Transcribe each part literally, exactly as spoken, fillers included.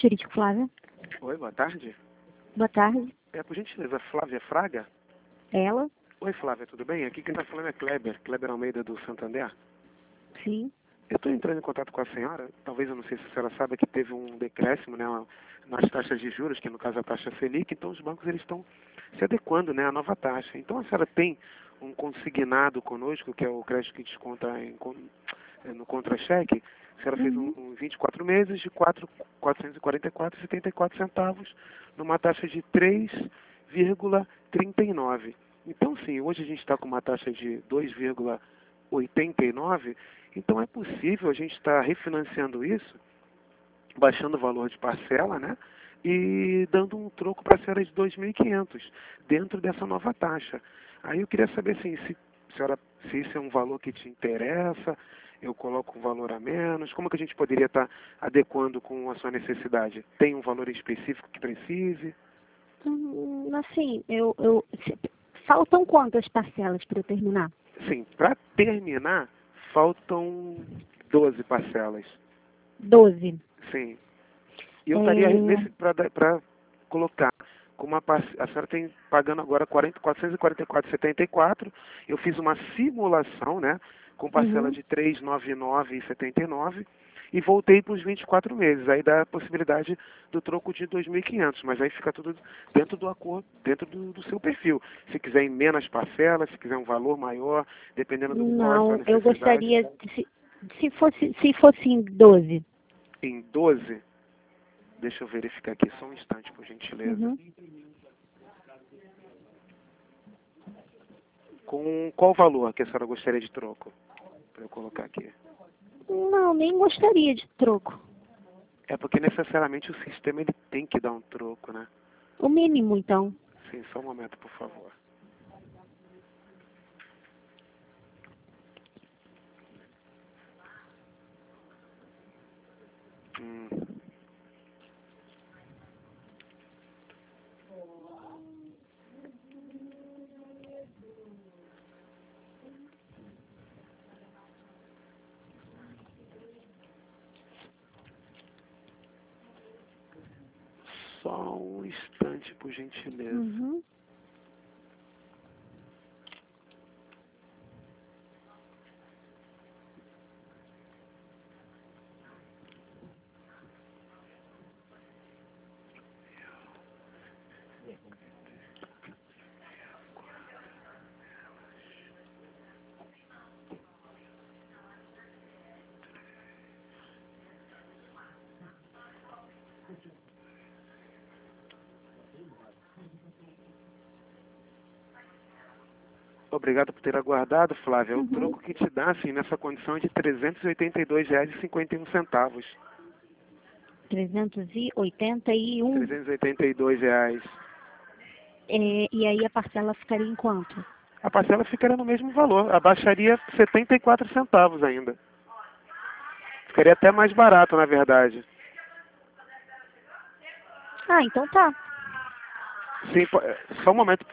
Jurídico Flávia. Oi, boa tarde. Boa tarde. É, por gentileza, Flávia Fraga? Ela? Oi, Flávia, tudo bem? Aqui quem está falando é Kleber, Kleber Almeida do Santander. Sim. Eu estou entrando em contato com a senhora, talvez eu não sei se a senhora sabe que teve um decréscimo, né, nas taxas de juros, que no caso a taxa Selic, então os bancos eles estão se adequando, né, à nova taxa. Então a senhora tem um consignado conosco, que é o crédito que desconta em, no contra-cheque. A senhora fez um, um vinte e quatro meses de quatrocentos e quarenta e quatro vírgula setenta e quatro centavos, numa taxa de três vírgula trinta e nove. Então sim, hoje a gente está com uma taxa de dois vírgula oitenta e nove, então é possível a gente estar refinanciando isso, baixando o valor de parcela, né? E dando um troco para a senhora de dois mil e quinhentos, dentro dessa nova taxa. Aí eu queria saber assim, se, senhora, se isso é um valor que te interessa, eu coloco um valor a menos, como que a gente poderia estar adequando com a sua necessidade? Tem um valor específico que precise? Hum, assim, eu, eu... Faltam quantas parcelas para eu terminar? Sim, para terminar, faltam doze parcelas. Doze. Sim. E eu estaria É... nesse para colocar com uma parce- a senhora tem pagando agora quatrocentos e quarenta e quatro vírgula setenta e quatro. Eu fiz uma simulação, né, com parcela Uhum. de trezentos e noventa e nove vírgula setenta e nove e voltei para os vinte e quatro meses. Aí dá a possibilidade do troco de dois mil e quinhentos, mas aí fica tudo dentro do acordo, dentro do, do seu perfil. Se quiser em menos parcelas, se quiser um valor maior, dependendo do qual é a sua Não, eu necessidade. gostaria... de- Se, se, fosse, se fosse em doze. Em doze, deixa eu verificar aqui só um instante, por gentileza. Uhum. Com qual valor que a senhora gostaria de troco? Para eu colocar aqui. Não, nem gostaria de troco. É porque necessariamente o sistema ele tem que dar um troco, né? O mínimo, então. Sim, só um momento, por favor. Hum. Só um instante, por gentileza. Uhum. Obrigado por ter aguardado, Flávia. O Uhum. troco que te dá, assim, nessa condição é de trezentos e oitenta e dois reais e cinquenta e um centavos. trezentos e oitenta e um. trezentos e oitenta e dois reais. É, e aí a parcela ficaria em quanto? A parcela ficaria no mesmo valor. Abaixaria setenta e quatro centavos ainda. Ficaria até mais barato, na verdade. Ah, então tá. Sim, po- é, só um momento.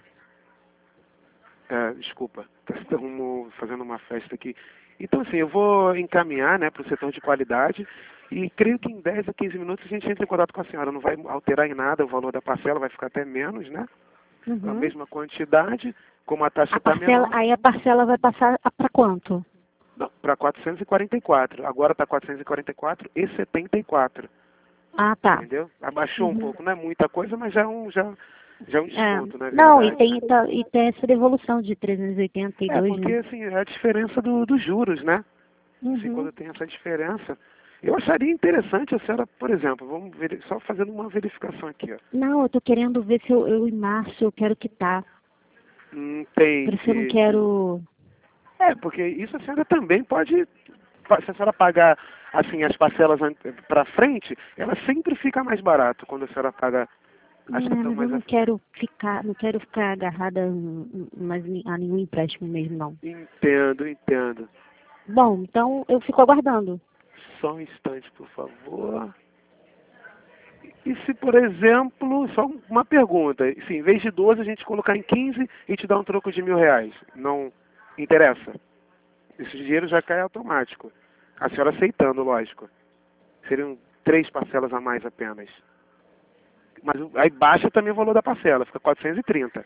É, desculpa, estamos fazendo uma festa aqui. Então, assim, eu vou encaminhar, né, para o setor de qualidade e creio que em dez a quinze minutos a gente entra em contato com a senhora. Não vai alterar em nada o valor da parcela, vai ficar até menos, né? A Uhum. mesma quantidade, como a taxa A está parcela, menor, aí a parcela vai passar para quanto? para quatrocentos e quarenta e quatro. Agora está quatrocentos e quarenta e quatro e setenta e quatro, Ah, tá. entendeu? Abaixou um Uhum. pouco, não é muita coisa, mas já é um, já, já é um É, desconto, na não, e verdade. tem, tá- e tem essa devolução de trezentos e oitenta e É, dois, porque né? assim, é a diferença do, dos juros, né? Assim, Uhum. quando tem essa diferença, eu acharia interessante a senhora, por exemplo, vamos ver, só fazendo uma verificação aqui, ó. Não, eu tô querendo ver se eu, eu em março eu quero quitar. Por isso eu não Entendi. quero... É, porque isso a senhora também pode, pa- se a senhora pagar, assim, as parcelas para frente, ela sempre fica mais barato quando a senhora paga É, as que estão mas eu mais... não a- quero ficar, não quero ficar agarrada em- em- mais ni- a nenhum empréstimo mesmo, não. Entendo, entendo. Bom, então eu fico aguardando. Só um instante, por favor. E se, por exemplo, só uma pergunta, se em vez de doze a gente colocar em quinze e te dar um troco de mil reais, não interessa? Esse dinheiro já cai automático. A senhora aceitando, lógico. Seriam três parcelas a mais apenas. Mas aí baixa também o valor da parcela, fica quatrocentos e trinta.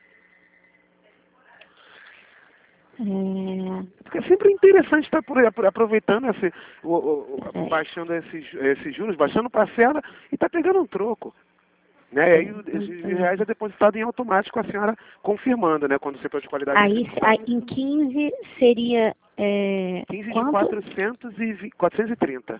É... Porque é sempre interessante estar por, por, aproveitando, esse, o, o, É. baixando esses, esses juros, baixando parcela e tá pegando um troco. Né? E aí É, esses é. mil reais é depositado em automático, a senhora confirmando, né? Quando o setor de qualidade Aí, registral. aí em quinze seria é, quinze de quanto? quatrocentos e quatrocentos e trinta.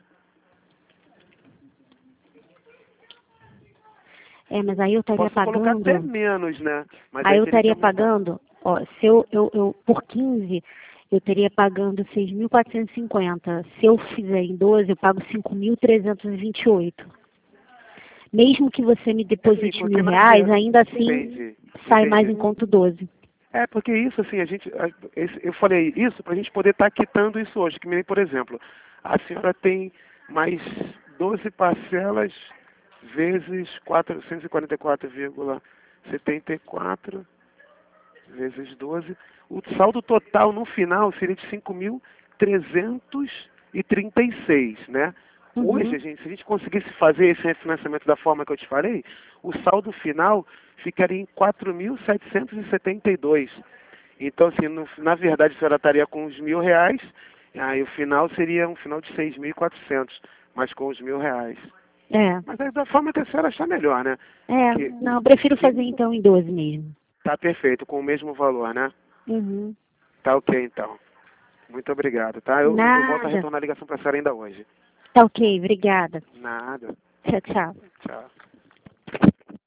É, mas aí eu estaria Posso colocar até pagando. menos, né? Mas Aí eu teria que estaria aumentar. pagando, ó, se eu, eu, eu por quinze, eu teria pagando seis mil quatrocentos e cinquenta. Se eu fizer em doze, eu pago cinco mil trezentos e vinte e oito. Mesmo que você me Sim, deposite porque mil na reais, verdade, ainda assim entendi, sai mais entendi. em conto doze. É, porque isso, assim, a gente, a- esse- eu falei isso para a gente poder estar quitando isso hoje. Que nem, por exemplo, a senhora tem mais doze parcelas vezes quatrocentos e quarenta e quatro vírgula setenta e quatro vezes doze. O saldo total no final seria de cinco mil trezentos e trinta e seis, né? Hoje, Uhum. a gente, se a gente conseguisse fazer esse refinanciamento da forma que eu te falei, o saldo final ficaria em quatro mil setecentos e setenta e dois. Então, assim, no, na verdade, a senhora estaria com os mil reais, aí o final seria um final de seis mil e quatrocentos, mas com os mil reais. É, Mas aí da forma que a senhora achar melhor, né? é, Que, não, eu prefiro fazer então em doze mesmo. tá perfeito, com o mesmo valor, né? Uhum. Tá ok, então. Muito obrigado, tá? Eu, eu volto a Nada. retornar a ligação para a senhora ainda hoje. Tá ok, obrigada. Nada. Tchau, tchau. Tchau.